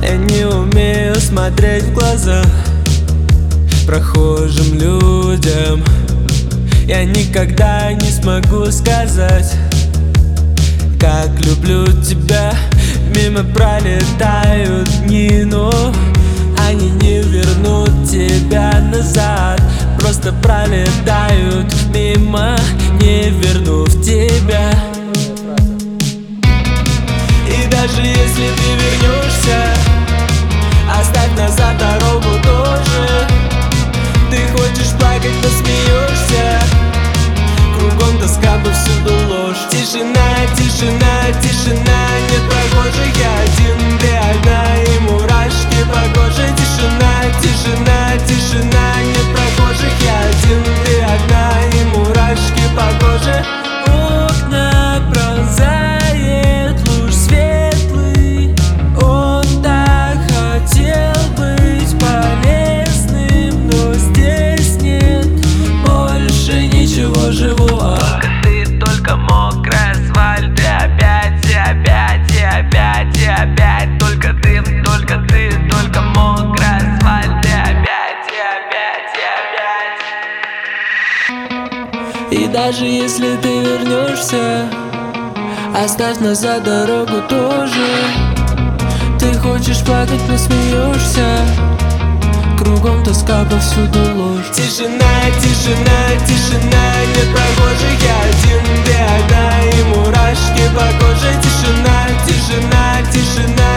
Я не умею смотреть в глаза прохожим людям. Я никогда не смогу сказать, как люблю тебя. Мимо пролетают дни, но они не вернут тебя назад. Просто пролетают мимо, не вернув тебя. И даже если ты вернешься, оставь назад дорогу тоже. Ты хочешь плакать, но смеешься. Кругом тоска, повсюду ложь. Тишина, тишина, тишина, нет прохожих, я один, ты одна, и мурашки по коже. Тишина, тишина, тишина, нет прохожих, я один, ты одна, и мурашки по коже. Окна пронзает луч светлый. Он так хотел быть полезным, но здесь нет больше ничего живого. Только мокрая асфальт, и опять, и опять, и опять, и опять. Только ты, только мокрая асфальт, и опять, и опять, и опять. И даже если ты вернешься, оставь назад дорогу тоже. Ты хочешь плакать, но смеешься. Кругом тоска, повсюду ложь. Тишина, тишина, тишина, нет прохожих, я один, ты одна, и мурашки по коже. Тишина, тишина, тишина,